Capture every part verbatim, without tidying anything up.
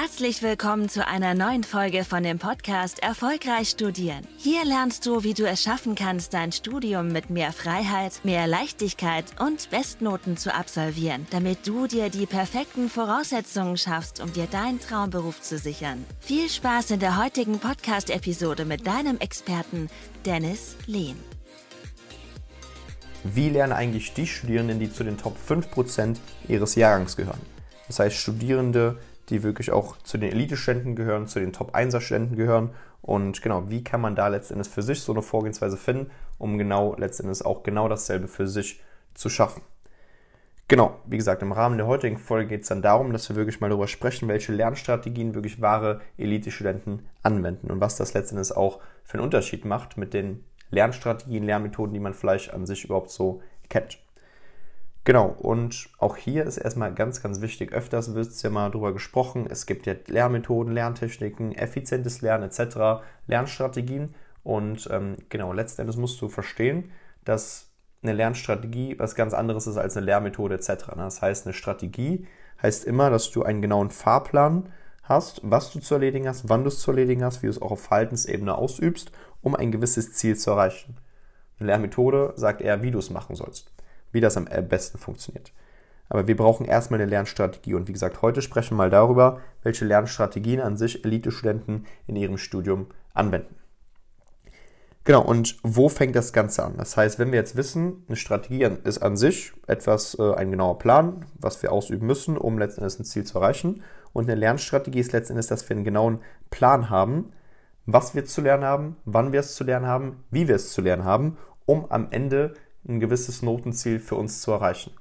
Herzlich willkommen zu einer neuen Folge von dem Podcast Erfolgreich Studieren. Hier lernst du, wie du es schaffen kannst, dein Studium mit mehr Freiheit, mehr Leichtigkeit und Bestnoten zu absolvieren, damit du dir die perfekten Voraussetzungen schaffst, um dir deinen Traumberuf zu sichern. Viel Spaß in der heutigen Podcast-Episode mit deinem Experten Dennis Lehn. Wie lernen eigentlich die Studierenden, die zu den Top fünf Prozent ihres Jahrgangs gehören? Das heißt Studierende, die wirklich auch zu den Elite-Studenten gehören, zu den Top-Einser-Studenten gehören. Und genau, wie kann man da letztendlich für sich so eine Vorgehensweise finden, um genau letztendlich auch genau dasselbe für sich zu schaffen. Genau, wie gesagt, im Rahmen der heutigen Folge geht es dann darum, dass wir wirklich mal darüber sprechen, welche Lernstrategien wirklich wahre Elite-Studenten anwenden und was das letztendlich auch für einen Unterschied macht mit den Lernstrategien, Lernmethoden, die man vielleicht an sich überhaupt so kennt. Genau, und auch hier ist erstmal ganz, ganz wichtig, öfters wird es ja mal drüber gesprochen, es gibt ja Lernmethoden, Lerntechniken, effizientes Lernen et cetera, Lernstrategien und ähm, genau, letztendlich musst du verstehen, dass eine Lernstrategie was ganz anderes ist als eine Lehrmethode et cetera. Das heißt, eine Strategie heißt immer, dass du einen genauen Fahrplan hast, was du zu erledigen hast, wann du es zu erledigen hast, wie du es auch auf Verhaltensebene ausübst, um ein gewisses Ziel zu erreichen. Eine Lehrmethode sagt eher, wie du es machen sollst, wie das am besten funktioniert. Aber wir brauchen erstmal eine Lernstrategie und wie gesagt, heute sprechen wir mal darüber, welche Lernstrategien an sich Elite-Studenten in ihrem Studium anwenden. Genau, und wo fängt das Ganze an? Das heißt, wenn wir jetzt wissen, eine Strategie ist an sich etwas, äh, ein genauer Plan, was wir ausüben müssen, um letztendlich ein Ziel zu erreichen. Und eine Lernstrategie ist letztendlich, dass wir einen genauen Plan haben, was wir zu lernen haben, wann wir es zu lernen haben, wie wir es zu lernen haben, um am Ende ein gewisses Notenziel für uns zu erreichen.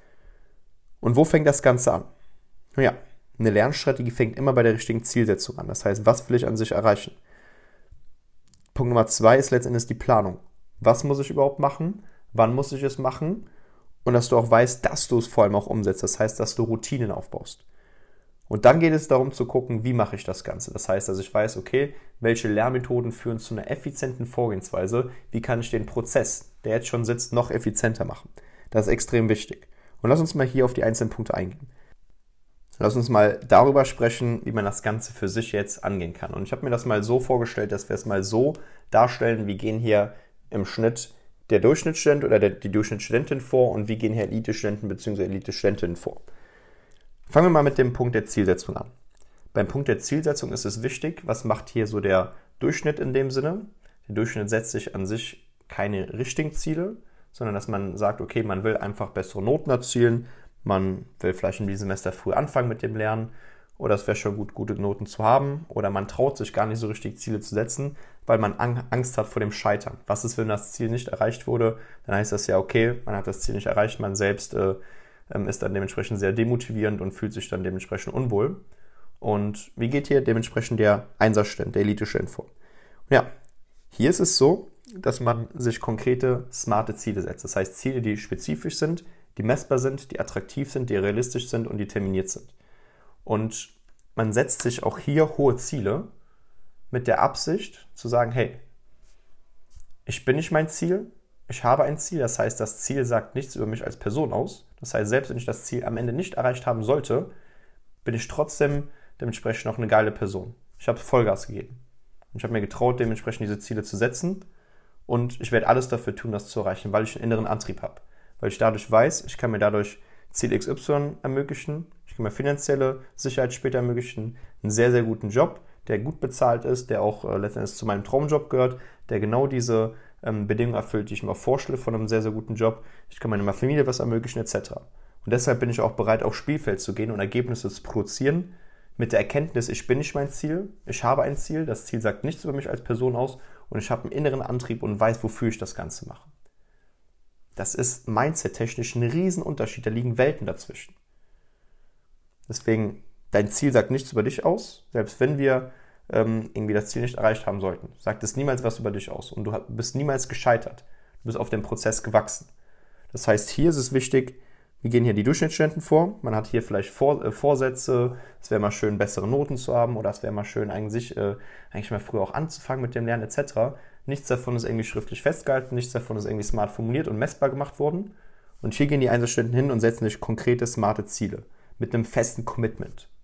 Und wo fängt das Ganze an? Ja, eine Lernstrategie fängt immer bei der richtigen Zielsetzung an. Das heißt, was will ich an sich erreichen? Punkt Nummer zwei ist letztendlich die Planung. Was muss ich überhaupt machen? Wann muss ich es machen? Und dass du auch weißt, dass du es vor allem auch umsetzt. Das heißt, dass du Routinen aufbaust. Und dann geht es darum zu gucken, wie mache ich das Ganze. Das heißt, dass ich weiß, okay, welche Lehrmethoden führen zu einer effizienten Vorgehensweise, wie kann ich den Prozess, der jetzt schon sitzt, noch effizienter machen. Das ist extrem wichtig. Und lass uns mal hier auf die einzelnen Punkte eingehen. Lass uns mal darüber sprechen, wie man das Ganze für sich jetzt angehen kann. Und ich habe mir das mal so vorgestellt, dass wir es mal so darstellen, wie gehen hier im Schnitt der Durchschnittsstudent oder der, die Durchschnittsstudentin vor und wie gehen hier Elite-Studenten bzw. Elite-Studentinnen vor. Fangen wir mal mit dem Punkt der Zielsetzung an. Beim Punkt der Zielsetzung ist es wichtig, was macht hier so der Durchschnitt in dem Sinne? Der Durchschnitt setzt sich an sich keine richtigen Ziele, sondern dass man sagt, okay, man will einfach bessere Noten erzielen, man will vielleicht in diesem Semester früh anfangen mit dem Lernen oder es wäre schon gut, gute Noten zu haben oder man traut sich gar nicht so richtig Ziele zu setzen, weil man Angst hat vor dem Scheitern. Was ist, wenn das Ziel nicht erreicht wurde? Dann heißt das ja, okay, man hat das Ziel nicht erreicht, man selbst äh, ist dann dementsprechend sehr demotivierend und fühlt sich dann dementsprechend unwohl. Und wie geht hier dementsprechend der Einserstudent, der Elite-Student vor? Und ja, hier ist es so, dass man sich konkrete, smarte Ziele setzt. Das heißt Ziele, die spezifisch sind, die messbar sind, die attraktiv sind, die realistisch sind und die terminiert sind. Und man setzt sich auch hier hohe Ziele mit der Absicht zu sagen, hey, ich bin nicht mein Ziel, ich habe ein Ziel, das heißt, das Ziel sagt nichts über mich als Person aus. Das heißt, selbst wenn ich das Ziel am Ende nicht erreicht haben sollte, bin ich trotzdem dementsprechend noch eine geile Person. Ich habe Vollgas gegeben. Ich habe mir getraut, dementsprechend diese Ziele zu setzen und ich werde alles dafür tun, das zu erreichen, weil ich einen inneren Antrieb habe. Weil ich dadurch weiß, ich kann mir dadurch Ziel X Y ermöglichen, ich kann mir finanzielle Sicherheit später ermöglichen, einen sehr, sehr guten Job, der gut bezahlt ist, der auch äh, letztendlich zu meinem Traumjob gehört, der genau diese ähm, Bedingungen erfüllt, die ich mir vorstelle von einem sehr, sehr guten Job. Ich kann meiner Familie was ermöglichen et cetera. Und deshalb bin ich auch bereit, aufs Spielfeld zu gehen und Ergebnisse zu produzieren, mit der Erkenntnis, ich bin nicht mein Ziel, ich habe ein Ziel, das Ziel sagt nichts über mich als Person aus und ich habe einen inneren Antrieb und weiß, wofür ich das Ganze mache. Das ist mindset-technisch ein Riesenunterschied, da liegen Welten dazwischen. Deswegen, dein Ziel sagt nichts über dich aus, selbst wenn wir ähm, irgendwie das Ziel nicht erreicht haben sollten. Sagt es niemals was über dich aus und du bist niemals gescheitert. Du bist auf dem Prozess gewachsen. Das heißt, hier ist es wichtig, wie gehen hier die Durchschnittsstudenten vor? Man hat hier vielleicht Vor- äh, Vorsätze, es wäre mal schön, bessere Noten zu haben oder es wäre mal schön, eigentlich, äh, eigentlich mal früher auch anzufangen mit dem Lernen et cetera. Nichts davon ist irgendwie schriftlich festgehalten, nichts davon ist irgendwie smart formuliert und messbar gemacht worden. Und hier gehen die Einzelstudenten hin und setzen sich konkrete, smarte Ziele mit einem festen Commitment.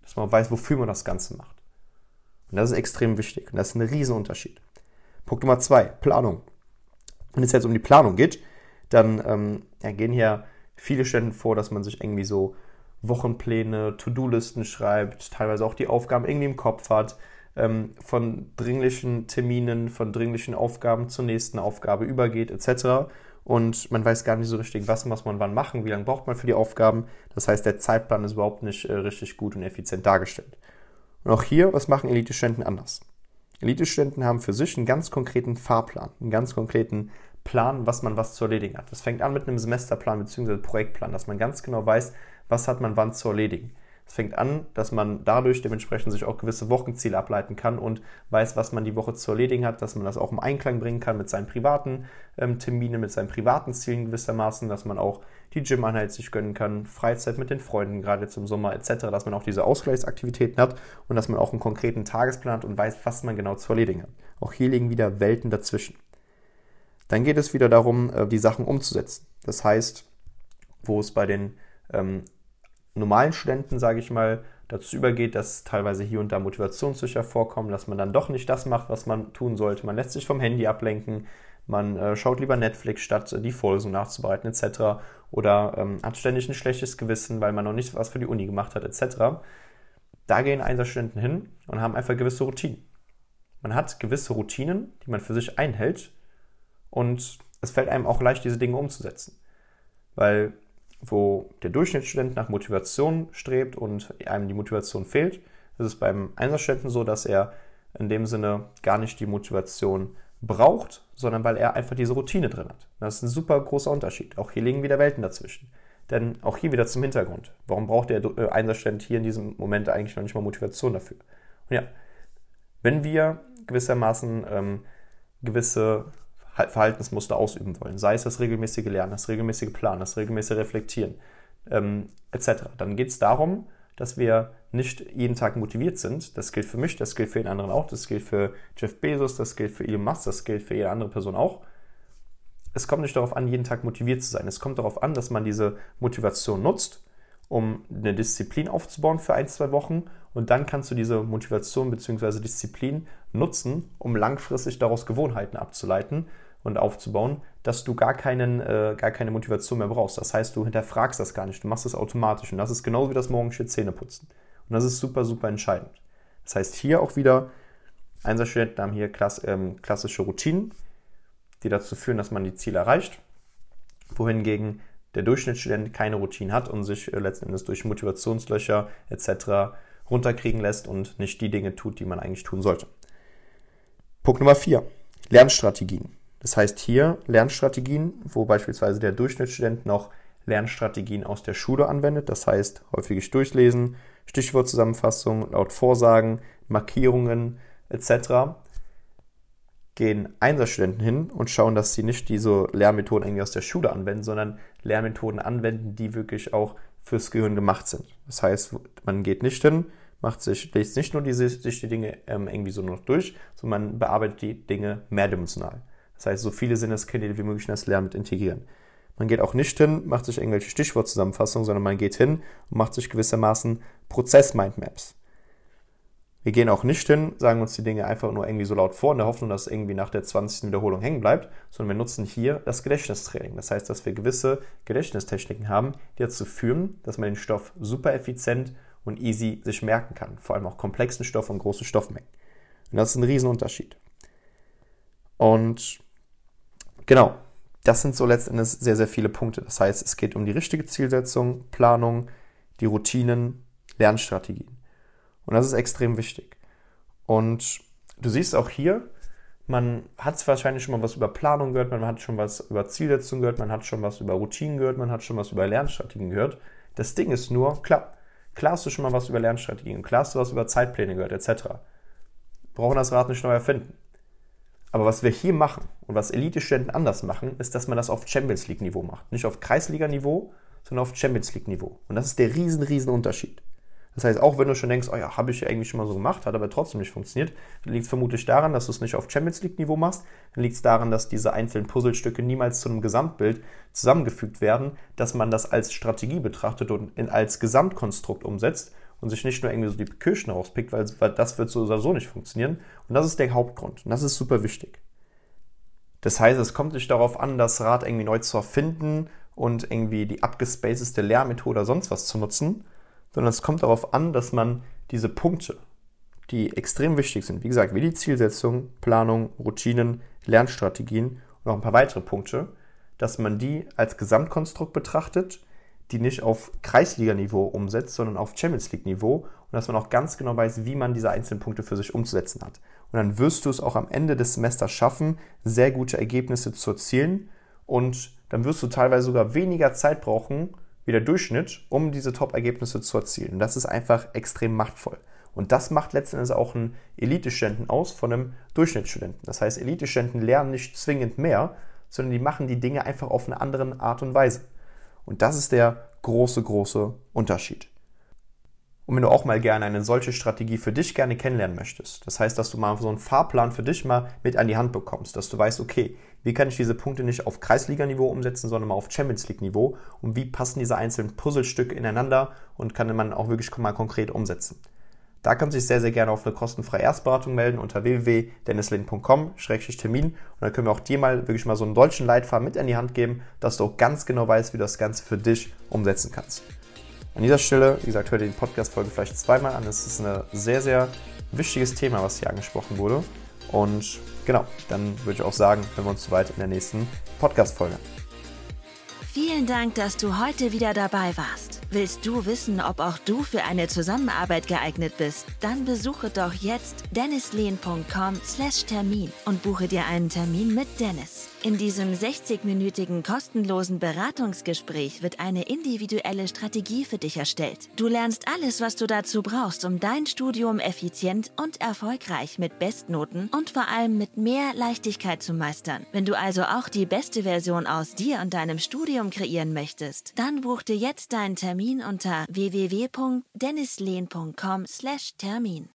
dass man weiß, wofür man das Ganze macht. Und das ist extrem wichtig und das ist ein Riesenunterschied. Punkt Nummer zwei, Planung. Wenn es jetzt um die Planung geht, dann ähm, ja, gehen hier viele Studenten vor, dass man sich irgendwie so Wochenpläne, To-Do-Listen schreibt, teilweise auch die Aufgaben irgendwie im Kopf hat, ähm, von dringlichen Terminen, von dringlichen Aufgaben zur nächsten Aufgabe übergeht et cetera. Und man weiß gar nicht so richtig, was muss man wann machen, wie lange braucht man für die Aufgaben. Das heißt, der Zeitplan ist überhaupt nicht äh, richtig gut und effizient dargestellt. Und auch hier, was machen Elite-Studenten anders? Elite-Studenten haben für sich einen ganz konkreten Fahrplan, einen ganz konkreten Plan, was man was zu erledigen hat. Das fängt an mit einem Semesterplan bzw. Projektplan, dass man ganz genau weiß, was hat man wann zu erledigen. Es fängt an, dass man dadurch dementsprechend sich auch gewisse Wochenziele ableiten kann und weiß, was man die Woche zu erledigen hat, dass man das auch im Einklang bringen kann mit seinen privaten ähm, Terminen, mit seinen privaten Zielen gewissermaßen, dass man auch die Gym-Einheit sich gönnen kann, Freizeit mit den Freunden, gerade jetzt im Sommer et cetera, dass man auch diese Ausgleichsaktivitäten hat und dass man auch einen konkreten Tagesplan hat und weiß, was man genau zu erledigen hat. Auch hier liegen wieder Welten dazwischen. Dann geht es wieder darum, die Sachen umzusetzen. Das heißt, wo es bei den ähm, normalen Studenten, sage ich mal, dazu übergeht, dass teilweise hier und da Motivationslöcher vorkommen, dass man dann doch nicht das macht, was man tun sollte. Man lässt sich vom Handy ablenken, man äh, schaut lieber Netflix, statt äh, die Vorlesung nachzubereiten et cetera. Oder ähm, hat ständig ein schlechtes Gewissen, weil man noch nicht was für die Uni gemacht hat et cetera. Da gehen Einserstudenten hin und haben einfach gewisse Routinen. Man hat gewisse Routinen, die man für sich einhält und es fällt einem auch leicht, diese Dinge umzusetzen. Weil wo der Durchschnittsstudent nach Motivation strebt und einem die Motivation fehlt, ist es beim Einserstudenten so, dass er in dem Sinne gar nicht die Motivation braucht, sondern weil er einfach diese Routine drin hat. Das ist ein super großer Unterschied. Auch hier liegen wieder Welten dazwischen. Denn auch hier wieder zum Hintergrund. Warum braucht der Einserstudent hier in diesem Moment eigentlich noch nicht mal Motivation dafür? Und ja, wenn wir gewissermaßen ähm, gewisse Verhaltensmuster ausüben wollen, sei es das regelmäßige Lernen, das regelmäßige Planen, das regelmäßige Reflektieren ähm, et cetera, dann geht es darum, dass wir nicht jeden Tag motiviert sind. Das gilt für mich, das gilt für jeden anderen auch, das gilt für Jeff Bezos, das gilt für Elon Musk, das gilt für jede andere Person auch. Es kommt nicht darauf an, jeden Tag motiviert zu sein. Es kommt darauf an, dass man diese Motivation nutzt, um eine Disziplin aufzubauen für ein, zwei Wochen und dann kannst du diese Motivation bzw. Disziplin nutzen, um langfristig daraus Gewohnheiten abzuleiten und aufzubauen, dass du gar, keinen, äh, gar keine Motivation mehr brauchst. Das heißt, du hinterfragst das gar nicht, du machst das automatisch und das ist genauso wie das morgendliche Zähneputzen. Und das ist super, super entscheidend. Das heißt, hier auch wieder, Einserstudenten haben hier klass, ähm, klassische Routinen, die dazu führen, dass man die Ziele erreicht, wohingegen der Durchschnittsstudent keine Routine hat und sich äh, letzten Endes durch Motivationslöcher et cetera runterkriegen lässt und nicht die Dinge tut, die man eigentlich tun sollte. Punkt Nummer vier, Lernstrategien. Das heißt hier Lernstrategien, wo beispielsweise der Durchschnittsstudent noch Lernstrategien aus der Schule anwendet. Das heißt häufiges Durchlesen, Stichwortzusammenfassung, laut Vorsagen, Markierungen et cetera. Gehen Einserstudenten hin und schauen, dass sie nicht diese Lernmethoden irgendwie aus der Schule anwenden, sondern Lernmethoden anwenden, die wirklich auch fürs Gehirn gemacht sind. Das heißt, man geht nicht hin, macht sich, lest nicht nur diese, sich die Dinge ähm, irgendwie so noch durch, sondern man bearbeitet die Dinge mehrdimensional. Das heißt, so viele Sinneskanäle wie möglich in das Lernen mit integrieren. Man geht auch nicht hin, macht sich irgendwelche Stichwortzusammenfassungen, sondern man geht hin und macht sich gewissermaßen Prozess-Mindmaps. Wir gehen auch nicht hin, sagen uns die Dinge einfach nur irgendwie so laut vor, in der Hoffnung, dass es irgendwie nach der zwanzigsten Wiederholung hängen bleibt, sondern wir nutzen hier das Gedächtnistraining. Das heißt, dass wir gewisse Gedächtnistechniken haben, die dazu führen, dass man den Stoff super effizient und easy sich merken kann. Vor allem auch komplexen Stoff und große Stoffmengen. Und das ist ein Riesenunterschied. Und genau, das sind so letztendlich sehr, sehr viele Punkte. Das heißt, es geht um die richtige Zielsetzung, Planung, die Routinen, Lernstrategien. Und das ist extrem wichtig. Und du siehst auch hier, man hat wahrscheinlich schon mal was über Planung gehört, man hat schon was über Zielsetzung gehört, man hat schon was über Routinen gehört, man hat schon was über Lernstrategien gehört. Das Ding ist nur, klar, klar hast du schon mal was über Lernstrategien, klar hast du was über Zeitpläne gehört, et cetera. Brauchen das Rad nicht neu erfinden. Aber was wir hier machen und was Elite-Studenten anders machen, ist, dass man das auf Champions League-Niveau macht. Nicht auf Kreisliga-Niveau, sondern auf Champions League-Niveau. Und das ist der riesen, riesen Unterschied. Das heißt, auch wenn du schon denkst, oh ja, habe ich ja eigentlich schon mal so gemacht, hat aber trotzdem nicht funktioniert, dann liegt es vermutlich daran, dass du es nicht auf Champions League-Niveau machst. Dann liegt es daran, dass diese einzelnen Puzzlestücke niemals zu einem Gesamtbild zusammengefügt werden, dass man das als Strategie betrachtet und in, als Gesamtkonstrukt umsetzt und sich nicht nur irgendwie so die Kirschen rauspickt, weil, weil das wird so oder so nicht funktionieren. Und das ist der Hauptgrund. Und das ist super wichtig. Das heißt, es kommt nicht darauf an, das Rad irgendwie neu zu erfinden und irgendwie die abgespacedeste Lehrmethode oder sonst was zu nutzen, sondern es kommt darauf an, dass man diese Punkte, die extrem wichtig sind, wie gesagt, wie die Zielsetzung, Planung, Routinen, Lernstrategien und noch ein paar weitere Punkte, dass man die als Gesamtkonstrukt betrachtet, die nicht auf Kreisliga-Niveau umsetzt, sondern auf Champions League-Niveau und dass man auch ganz genau weiß, wie man diese einzelnen Punkte für sich umzusetzen hat. Und dann wirst du es auch am Ende des Semesters schaffen, sehr gute Ergebnisse zu erzielen und dann wirst du teilweise sogar weniger Zeit brauchen, wie der Durchschnitt, um diese Top-Ergebnisse zu erzielen. Und das ist einfach extrem machtvoll. Und das macht letzten Endes auch einen Elite-Studenten aus von einem Durchschnittsstudenten. Das heißt, Elite-Studenten lernen nicht zwingend mehr, sondern die machen die Dinge einfach auf eine andere Art und Weise. Und das ist der große, große Unterschied. Und wenn du auch mal gerne eine solche Strategie für dich gerne kennenlernen möchtest, das heißt, dass du mal so einen Fahrplan für dich mal mit an die Hand bekommst, dass du weißt, okay, wie kann ich diese Punkte nicht auf Kreisliga-Niveau umsetzen, sondern mal auf Champions League-Niveau und wie passen diese einzelnen Puzzlestücke ineinander und kann man auch wirklich mal konkret umsetzen. Da kannst du dich sehr, sehr gerne auf eine kostenfreie Erstberatung melden unter w w w punkt dennis lehn punkt com Schrägstrich Termin und dann können wir auch dir mal wirklich mal so einen deutschen Leitfaden mit an die Hand geben, dass du auch ganz genau weißt, wie du das Ganze für dich umsetzen kannst. An dieser Stelle, wie gesagt, hör dir die Podcast-Folge vielleicht zweimal an. Es ist ein sehr, sehr wichtiges Thema, was hier angesprochen wurde. Und genau, dann würde ich auch sagen, hören wir uns soweit in der nächsten Podcast-Folge. Vielen Dank, dass du heute wieder dabei warst. Willst du wissen, ob auch du für eine Zusammenarbeit geeignet bist? Dann besuche doch jetzt dennis lehn punkt com slash Termin und buche dir einen Termin mit Dennis. In diesem sechzig-minütigen kostenlosen Beratungsgespräch wird eine individuelle Strategie für dich erstellt. Du lernst alles, was du dazu brauchst, um dein Studium effizient und erfolgreich mit Bestnoten und vor allem mit mehr Leichtigkeit zu meistern. Wenn du also auch die beste Version aus dir und deinem Studium kreieren möchtest, dann buch dir jetzt deinen Termin unter w w w punkt dennis lehn punkt com slash Termin.